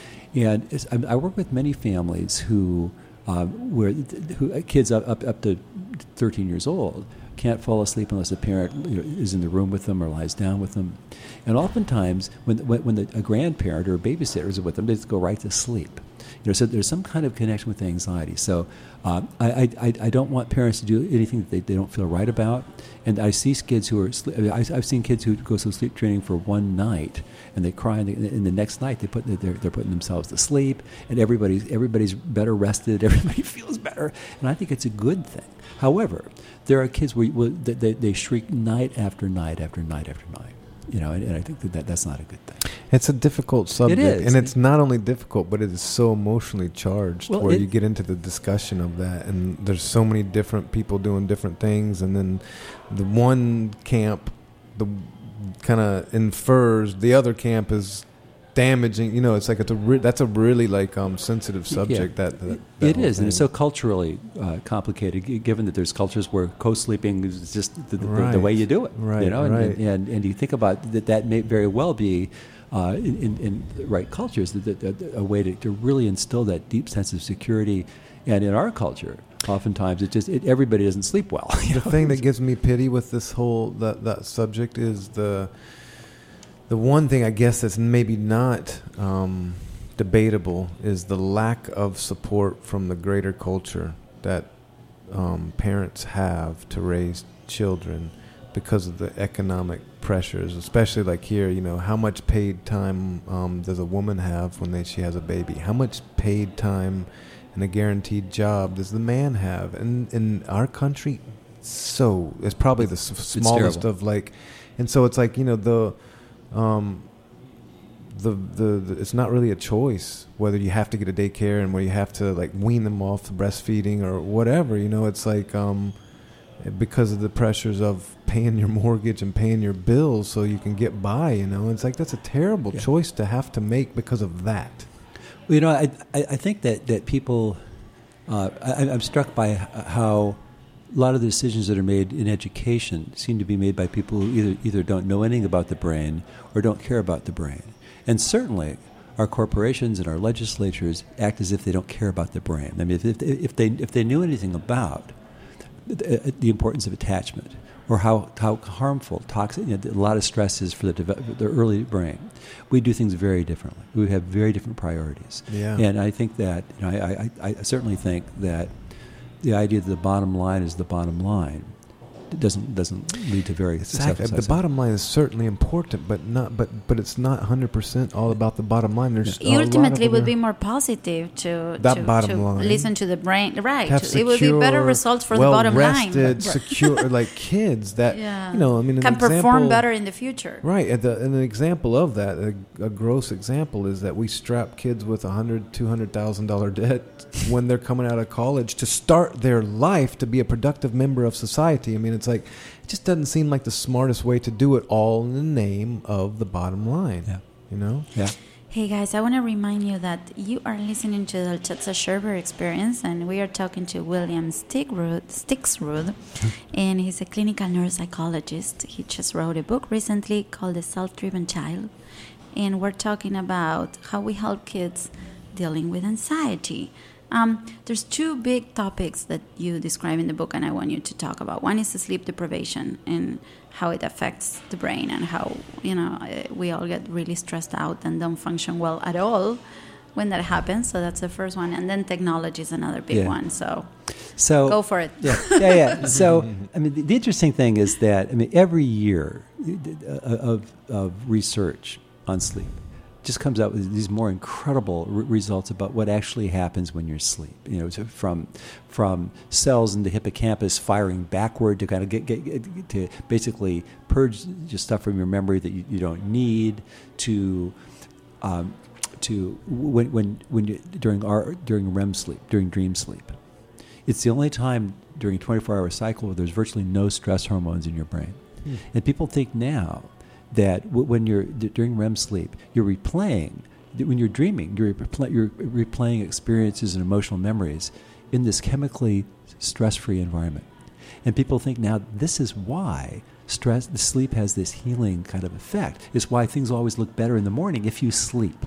And it's, I, I work with many families who, um, where who kids up, up up to thirteen years old can't fall asleep unless a parent, you know, is in the room with them or lies down with them. And oftentimes, when when, when the, a grandparent or a babysitter is with them, they just go right to sleep. You know, so there's some kind of connection with anxiety. So um, I, I I don't want parents to do anything that they, they don't feel right about. And I see kids who are sli- I, I've seen kids who go to sleep training for one night and they cry, and, they, and the next night they put they're they're putting themselves to sleep, and everybody's everybody's better rested. Everybody feels better, and I think it's a good thing. However, there are kids where, where they, they shriek night after night after night after night. You know, and, and I think that, that that's not a good thing.
It's a difficult subject,
It is.
and it's not only difficult, but it is so emotionally charged.
Well,
where
it-
you get into the discussion of that, and there's so many different people doing different things, and then the one camp, the kind of infers the other camp is damaging. You know, it's like it's a re- that's a really like um sensitive subject.
Yeah.
That, that, that
It
whole
is, and it's
thing.
so culturally uh, complicated, g- given that there's cultures where co-sleeping is just the, the, the
Right.
way you do it.
Right,
You know, and,
right.
and, and you think about that, that may very well be uh, in, in, in the right cultures that, that, that a way to, to really instill that deep sense of security. And in our culture, oftentimes it just it, everybody doesn't sleep well. You
The
know?
thing that gives me pity with this whole that that subject is the the one thing I guess that's maybe not um, debatable is the lack of support from the greater culture that um, parents have to raise children because of the economic pressures, especially like here. You know, how much paid time um, does a woman have when they, she has a baby? How much paid time and a guaranteed job does the man have? And in our country, so it's probably the s- smallest
terrible.
of like, and so it's like, you know, the, um, the, the the it's not really a choice whether you have to get a daycare and where you have to like wean them off breastfeeding or whatever. You know, it's like um, because of the pressures of paying your mortgage and paying your bills so you can get by. You know, it's like that's a terrible
Yeah.
choice to have to make because of that.
Well, you know, I, I I think that, that people uh, I, I'm struck by how a lot of the decisions that are made in education seem to be made by people who either either don't know anything about the brain or don't care about the brain. And certainly, our corporations and our legislatures act as if they don't care about the brain. I mean, if, if, if they if they knew anything about the, the importance of attachment or how how harmful, toxic, you know, a lot of stress is for the deve- the early brain, we do things very differently. We have very different priorities.
Yeah.
And I think that you know, I, I, I certainly think that the idea that the bottom line is the bottom line doesn't doesn't lead to very
Exactly.
successful.
The bottom line is certainly important, but not but but it's not one hundred percent all about the bottom line. There's a lot of
Ultimately, it would
other-
be more positive to,
That
to,
bottom
to
line.
listen to the brain. Right.
have
It would be better
secure,
results for the bottom line.
well-rested, secure, like kids that
Yeah.
you know. I mean, an
Can perform
example-
better in the future.
Right. And, the, and an example of that, a, a gross example, is that we strap kids with a hundred, two hundred thousand dollar debt when they're coming out of college to start their life to be a productive member of society. I mean, it's like it just doesn't seem like the smartest way to do it, all in the name of the bottom line.
Yeah.
You know.
Yeah.
Hey guys, I want to remind you that you are listening to the Chetza Sherber Experience, and we are talking to William Sticksrud, Sticksrud, and he's a clinical neuropsychologist. He just wrote a book recently called The Self-Driven Child, and we're talking about how we help kids dealing with anxiety. Um, there's two big topics that you describe in the book, and I want you to talk about. One is the sleep deprivation and how it affects the brain, and how, you know, uh, we all get really stressed out and don't function well at all when that happens. So that's the first one. And then technology is another big
Yeah.
one. So
So
go for it.
Yeah, yeah, yeah. So, I mean, the, the interesting thing is that, I mean, every year uh, of, of research on sleep just comes out with these more incredible r- results about what actually happens when you're asleep. You know, to, from from cells in the hippocampus firing backward to kind of get, get, get to basically purge just stuff from your memory that you, you don't need, to um, to when when when you, during our during R E M sleep, during dream sleep. It's the only time during a twenty-four hour cycle where there's virtually no stress hormones in your brain. Mm. And people think now that w- when you're d- during R E M sleep, you're replaying, when you're dreaming, you're, repl- you're replaying experiences and emotional memories in this chemically stress-free environment. And people think now this is why stress, the sleep has this healing kind of effect. It's why things always look better in the morning if you sleep.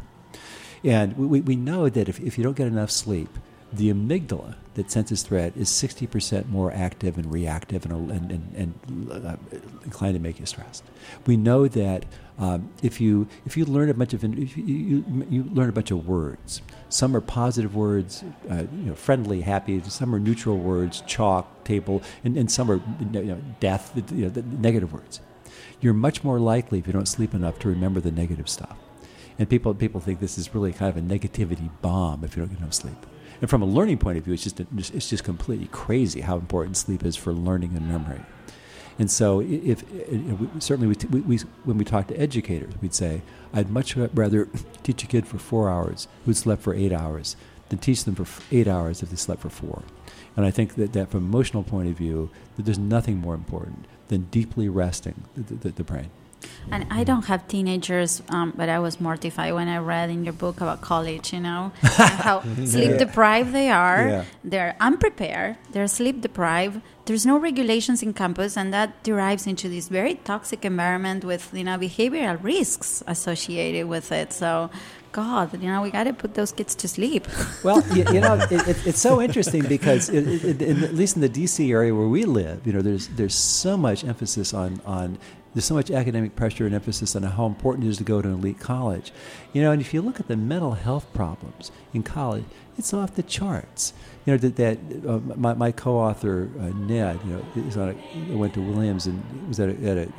And we, we know that if, if you don't get enough sleep, the amygdala that senses threat is sixty percent more active and reactive and, and, and, and uh, inclined to make you stressed. We know that um, if you if you learn a bunch of if you, you, you learn a bunch of words, some are positive words, uh, you know, friendly, happy. Some are neutral words, chalk, table, and, and some are, you know, death, you know, the negative words. You're much more likely, if you don't sleep enough, to remember the negative stuff. And people people think this is really kind of a negativity bomb if you don't get enough sleep. And from a learning point of view, it's just it's just completely crazy how important sleep is for learning and memory. And so, if, if certainly we, we, when we talk to educators, we'd say, I'd much rather teach a kid for four hours who'd slept for eight hours than teach them for eight hours if they slept for four. And I think that, that from an emotional point of view, that there's nothing more important than deeply resting the, the, the brain.
And I don't have teenagers, um, but I was mortified when I read in your book about college, you know, and how sleep deprived they are.
Yeah.
They're unprepared. They're sleep deprived. There's no regulations in campus, and that derives into this very toxic environment with, you know, behavioral risks associated with it. So, God, you know, we got to put those kids to sleep.
Well, you, you know, it, it, it's so interesting because, it, it, in, at least in the D C area where we live, you know, there's there's so much emphasis on on. There's so much academic pressure and emphasis on how important it is to go to an elite college. You know, and if you look at the mental health problems in college, it's off the charts. You know, that, that uh, my, my co-author, uh, Ned, you know, is on a, went to Williams and was at a, at a,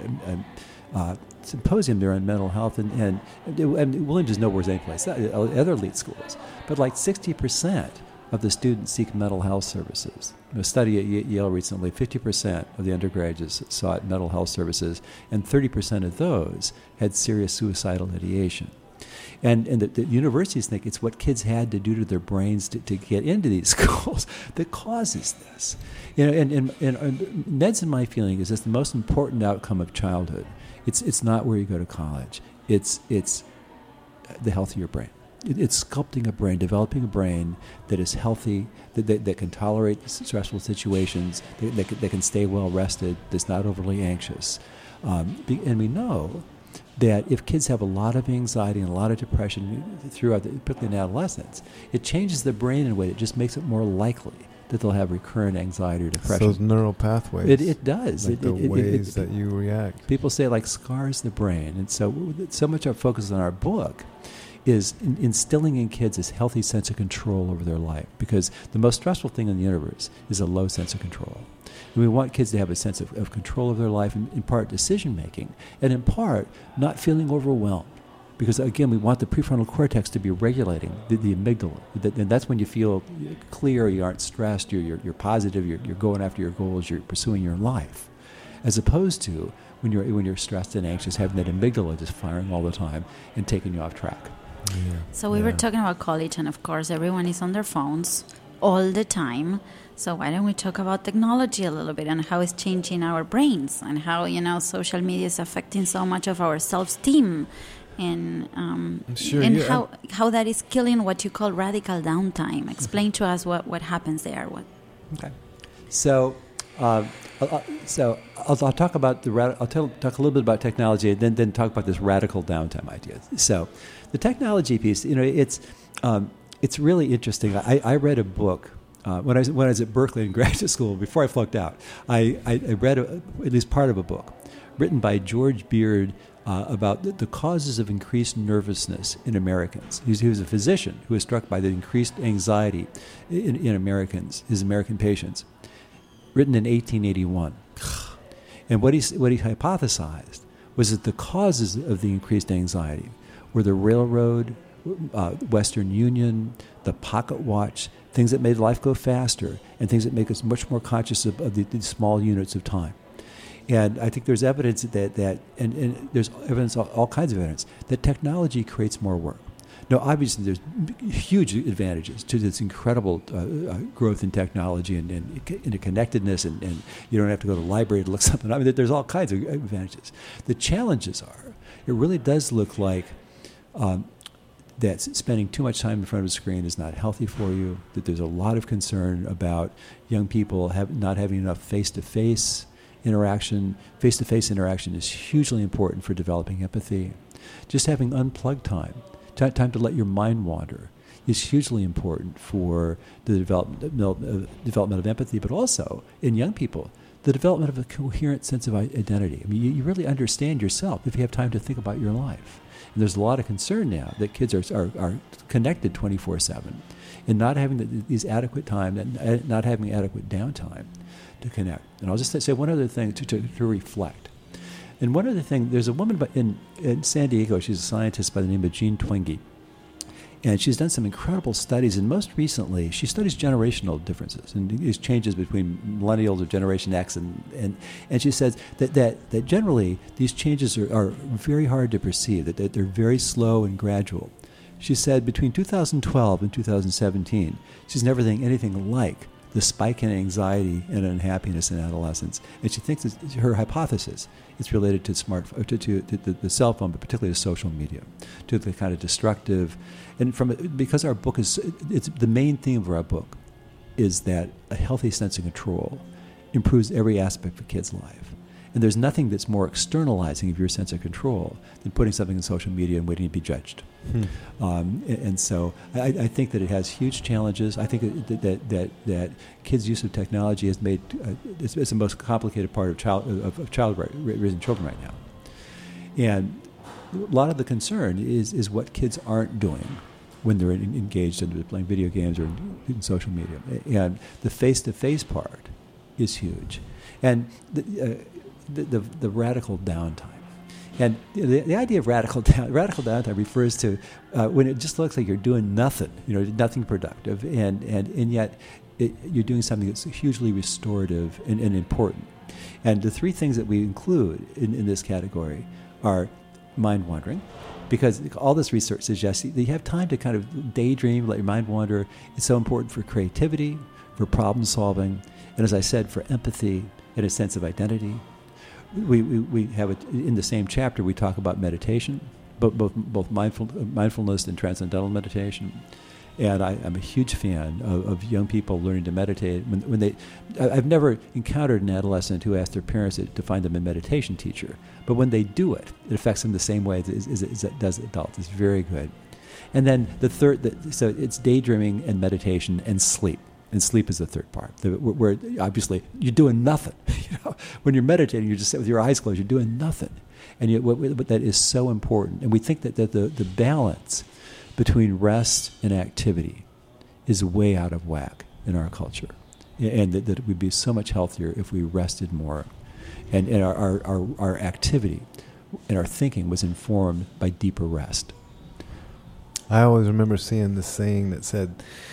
a, a symposium there on mental health. And, and, and Williams is nowhere any place, other elite schools. But like sixty percent of the students seek mental health services. A study at Yale recently, fifty percent of the undergraduates sought mental health services, and thirty percent of those had serious suicidal ideation. And, and the, the universities think it's what kids had to do to their brains to, to get into these schools that causes this. You know, and, and, and, and Ned's and my feeling is it's the most important outcome of childhood. It's it's not where you go to college. It's it's the health of your brain. it, it's sculpting a brain, developing a brain that is healthy, that, that, that can tolerate stressful situations, that, that, can, that can stay well rested, that's not overly anxious. Um, be, and we know that if kids have a lot of anxiety and a lot of depression throughout, the, particularly in adolescence, it changes the brain in a way that just makes it more likely that they'll have recurrent anxiety or depression.
Those neural pathways.
It, it does.
Like
it,
the
it,
ways
it, it,
that you react.
People say like scars the brain. And so so much of our focus on our book is in, instilling in kids this healthy sense of control over their life. Because the most stressful thing in the universe is a low sense of control. And we want kids to have a sense of, of control of their life, and in part decision making, and in part not feeling overwhelmed. Because again, we want the prefrontal cortex to be regulating the, the amygdala, and that's when you feel clear, you aren't stressed, you're, you're, you're positive, you're, you're going after your goals, you're pursuing your life, as opposed to when you're when you're stressed and anxious, having that amygdala just firing all the time and taking you off track.
Yeah.
So we
yeah.
were talking about college, and of course, everyone is on their phones all the time. So why don't we talk about technology a little bit and how it's changing our brains and how, you know, social media is affecting so much of our self-esteem. And um,
sure,
and
yeah.
how how that is killing what you call radical downtime. Explain to us what, what happens there. What?
Okay, so uh, I'll, so I'll, I'll talk about the rad- I'll tell, talk a little bit about technology, and then then talk about this radical downtime idea. So the technology piece, you know, it's um, it's really interesting. I, I read a book. Uh, when I was when I was at Berkeley in graduate school, before I flunked out, I, I, I read a, at least part of a book written by George Beard uh, about the, the causes of increased nervousness in Americans. He was, he was a physician who was struck by the increased anxiety in, in Americans, his American patients. Written in eighteen eighty-one, and what he what he hypothesized was that the causes of the increased anxiety were the railroad, uh, Western Union, the pocket watch, things that made life go faster, and things that make us much more conscious of, of the, the small units of time. And I think there's evidence that, that and, and there's evidence, all, all kinds of evidence, that technology creates more work. Now, obviously, there's huge advantages to this incredible uh, uh, growth in technology and, and interconnectedness, and, and you don't have to go to the library to look something up. I mean, there's all kinds of advantages. The challenges are, it really does look like um, that spending too much time in front of a screen is not healthy for you, that there's a lot of concern about young people have not having enough face-to-face interaction. Face-to-face interaction is hugely important for developing empathy. Just having unplugged time, t- time to let your mind wander, is hugely important for the development, uh, development of empathy, but also, in young people, the development of a coherent sense of identity. I mean, you, you really understand yourself if you have time to think about your life. And there's a lot of concern now that kids are are, are connected twenty-four seven and not having the, these adequate time, and not having adequate downtime to connect. And I'll just say one other thing to, to, to reflect. And one other thing, there's a woman in, in San Diego, she's a scientist by the name of Jean Twenge. And she's done some incredible studies, and most recently, she studies generational differences and these changes between millennials or Generation X. And, and, and she says that, that, that generally these changes are, are very hard to perceive, that, that they're very slow and gradual. She said between two thousand twelve and two thousand seventeen, she's never seen anything like the spike in anxiety and unhappiness in adolescence. And she thinks that her hypothesis is related to smart to, to, to the, the cell phone, but particularly to social media, to the kind of destructive. And from because our book is, it's the main theme of our book is that a healthy sense of control improves every aspect of a kid's life. And there's nothing that's more externalizing of your sense of control than putting something in social media and waiting to be judged. Hmm. Um, and, and so I, I think that it has huge challenges. I think that that that, that kids' use of technology has made uh, it's, it's the most complicated part of child of, of child raising children right now. And a lot of the concern is is what kids aren't doing when they're in, engaged in playing video games or in, in social media. And the face-to-face part is huge. And the, uh, the, the the radical downtime. And the, the idea of radical down, radical downtime refers to uh, when it just looks like you're doing nothing, you know, nothing productive, and and, and yet it, you're doing something that's hugely restorative and, and important. And the three things that we include in, in this category are mind wandering, because all this research suggests that you have time to kind of daydream, let your mind wander. It's so important for creativity, for problem solving, and as I said, for empathy and a sense of identity. We, we, we have it in the same chapter. We talk about meditation. both both, both mindful, mindfulness and transcendental meditation. And I, I'm a huge fan of, of young people learning to meditate. When, when they, I- I've never encountered an adolescent who asked their parents to, to find them a meditation teacher. But when they do it, it affects them the same way as, as, as it does adults. It's very good. And then the third, the, so it's daydreaming and meditation and sleep. And sleep is the third part, the, where, where obviously you're doing nothing. You know, when you're meditating, you're just sitting with your eyes closed. You're doing nothing, and yet, what, what that is so important. And we think that, that the the balance between rest and activity is way out of whack in our culture, and that, that it would be so much healthier if we rested more, and, and our, our, our, our activity and our thinking was informed by deeper rest.
I always remember seeing this saying that said,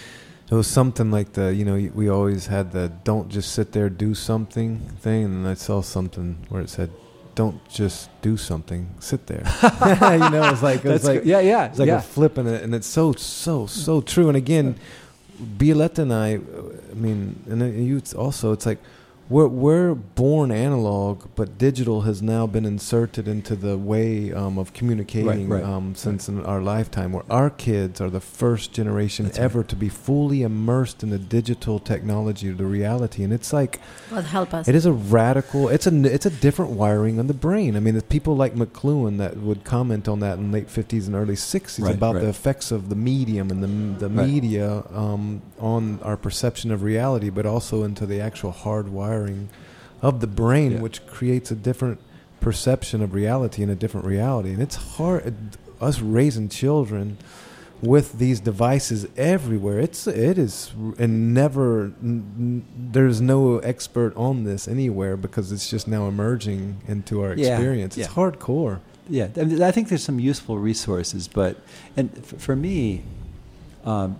it was something like the, you know, we always had the don't just sit there, do something thing. And I saw something where it said, don't just do something, sit there. You know, it's like, it was
That's
like,
good. yeah, yeah,
it's like
yeah.
a flip in it. And it's so, so, so true. And again, Violetta and I, I mean, and you also, it's like, We're we're born analog, but digital has now been inserted into the way um, of communicating
Right, right,
um, since
right.
in our lifetime. Where our kids are the first generation
That's
ever
right.
to be fully immersed in the digital technology, the reality, and it's like
God help us.
it is a radical. It's a it's a different wiring on the brain. I mean, there's people like McLuhan that would comment on that in late fifties and early sixties
Right,
about
right.
the effects of the medium and the the
Right.
media um, on our perception of reality, but also into the actual hard wiring of the brain,
Yeah.
which creates a different perception of reality and a different reality. And it's hard, us raising children with these devices everywhere. It's it is, and never. N- n- there's no expert on this anywhere because it's just now emerging into our
Yeah,
experience. It's
yeah.
hardcore.
Yeah, I mean, I think there's some useful resources, but and f- for me, um,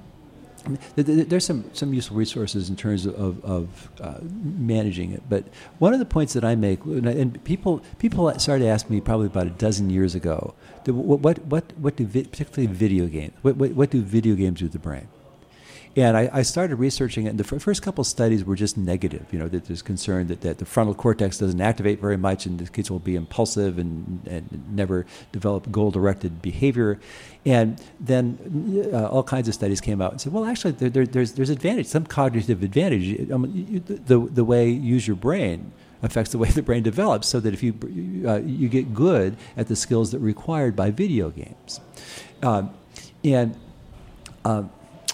th- th- there's some, some useful resources in terms of, of, of uh, managing it. But one of the points that I make, and, I, and people people started to ask me probably about a dozen years ago, the- what what what, what do vi- particularly video games? What, what what do video games do to the brain? And I, I started researching it, and the f- first couple of studies were just negative. You know, that there's concern that, that the frontal cortex doesn't activate very much, and the kids will be impulsive and, and never develop goal-directed behavior. And then uh, all kinds of studies came out and said, well, actually, there, there, there's there's advantage, some cognitive advantage. I mean, you, the the way you use your brain affects the way the brain develops, so that if you uh, you get good at the skills that are required by video games, um, and um,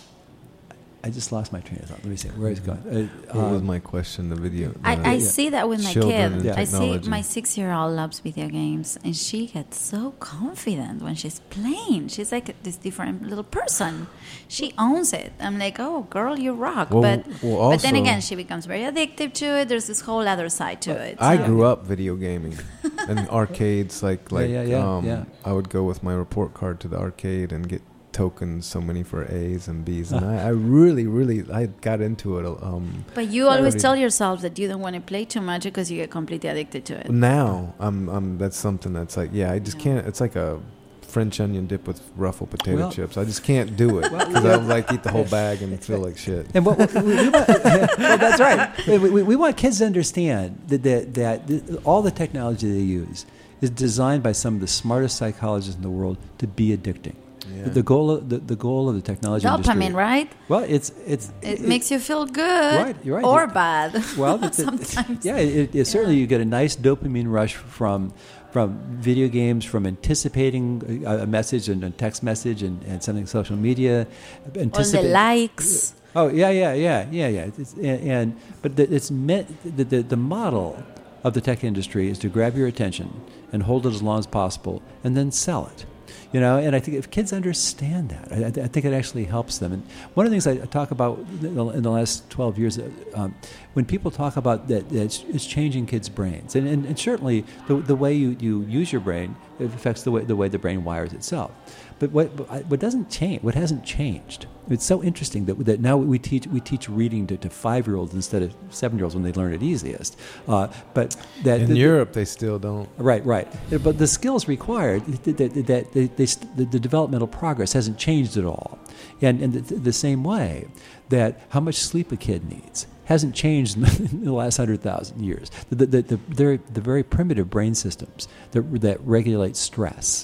I just lost my train of thought. Let me see. Where is it going? Uh,
What was
um,
my question? The video.
I,
the-
I
yeah.
see that with my
Children
kid.
and
I see
technology.
my six-year-old loves video games, and she gets so confident when she's playing. She's like this different little person. She owns it. I'm like, oh, girl, you rock.
Well,
but
well,
but then
also-
again, she becomes very addictive to it. There's this whole other side to it.
I
so-
grew up video gaming and arcades. Like like
yeah, yeah,
um,
yeah.
I would go with my report card to the arcade and get tokens, so many for A's and B's, and I, I really, really, I got into it. Um,
But you always
already-
tell yourself that you don't want to play too much because you get completely addicted to it.
now, I'm, I'm. That's something that's like, yeah, I just
Yeah.
can't. It's like a French onion dip with ruffled potato
Well-
chips. I just can't do it because I'll like eat the whole bag and feel like shit.
And what, what we, we want, well, that's right. We, we, we want kids to understand that that, that th- all the technology they use is designed by some of the smartest psychologists in the world to be addicting.
Yeah.
The goal of the, the goal of the technology industry.
Dopamine, right?
Well, it's it's
It, makes you feel good,
Right, you're right.
or
You-
bad.
well the, the-
sometimes.
yeah. It, it, certainly, you get a nice dopamine rush from from video games, from anticipating a, a message and a text message and, and something social media.
On the
anticipa-
likes.
Oh yeah, yeah, yeah, yeah, yeah. It's, and, and but the, it's meant the, the the model of the tech industry is to grab your attention and hold it as long as possible, and then sell it. You know, and I think if kids understand that, I, I think it actually helps them. And one of the things I talk about in the, in the last twelve years, um, when people talk about that, that it's, it's changing kids' brains, and, and, and certainly the, the way you, you use your brain, it affects the way the way the brain wires itself. But what what doesn't change, what hasn't changed, it's so interesting that that now we teach we teach reading to, to five-year-olds instead of seven-year-olds when they learn it easiest. Uh, but that
In
the,
Europe, they still don't.
Right, right. But the skills required, that, that, that they, they, the, the developmental progress hasn't changed at all. And in the, the same way that how much sleep a kid needs hasn't changed in the last hundred thousand years. The, the, the, the, very, the very primitive brain systems that, that regulate stress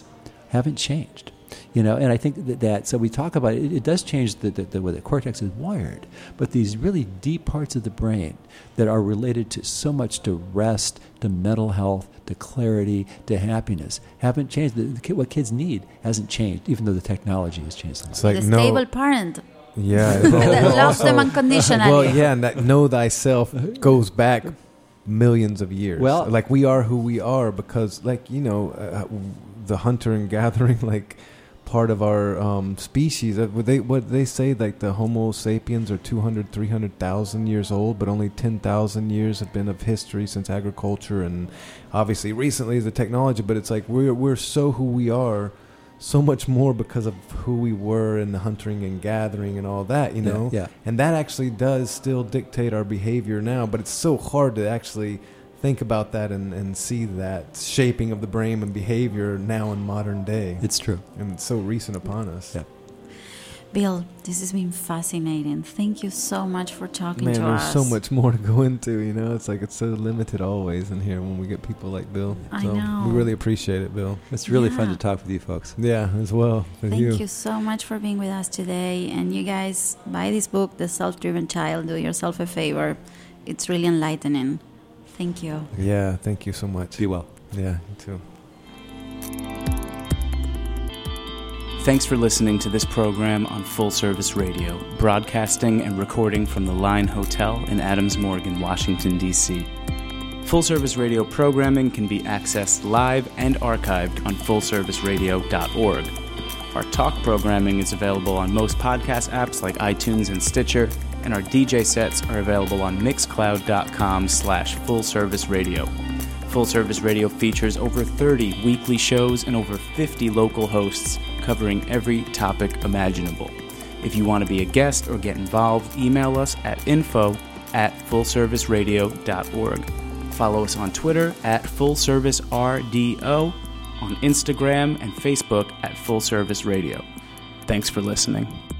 haven't changed. You know, and I think that, that so we talk about it, it does change the, the, the way the cortex is wired, but these really deep parts of the brain that are related to so much to rest, to mental health, to clarity, to happiness haven't changed. The, the, what kids need hasn't changed, even though the technology has changed.
It's like
the
no,
stable parent
yeah,
that loves them unconditionally.
well, yeah, and that know thyself goes back millions of years.
Well,
like we are who we are because, like you know, uh, the hunter and gathering, like. Part of our um, species. Uh, what they what they say, like the Homo sapiens are two hundred, three hundred thousand years old, but only ten thousand years have been of history since agriculture, and obviously recently is the technology. But it's like we're we're so who we are, so much more because of who we were in the hunting and gathering and all that, you know.
Yeah, yeah.
And that actually does still dictate our behavior now. But it's so hard to actually think about that and, and see that shaping of the brain and behavior now in modern day.
It's true.
And it's so recent upon us.
Yeah.
Bill, this has been fascinating. Thank you so much for talking
Man,
to
there's
us.
so much more to go into, you know. It's like it's so limited always in here when we get people like Bill.
I
so
know.
we really appreciate it, Bill.
It's really
Yeah.
fun to talk with you folks.
Yeah, as well. With
Thank you.
you.
so much for being with us today. And you guys, buy this book, The Self-Driven Child. Do yourself a favor. It's really enlightening. Thank you.
Yeah, thank you so much.
Be well.
Yeah, you too.
Thanks for listening to this program on Full Service Radio, broadcasting and recording from the Line Hotel in Adams Morgan, Washington, D C Full Service Radio programming can be accessed live and archived on full service radio dot org. Our talk programming is available on most podcast apps like iTunes and Stitcher, and our D J sets are available on mixcloud.com slash full service radio. Full Service Radio features over thirty weekly shows and over fifty local hosts covering every topic imaginable. If you want to be a guest or get involved, email us at info at full service radio dot org. Follow us on Twitter at full service R D O, on Instagram and Facebook at Full Service Radio. Thanks for listening.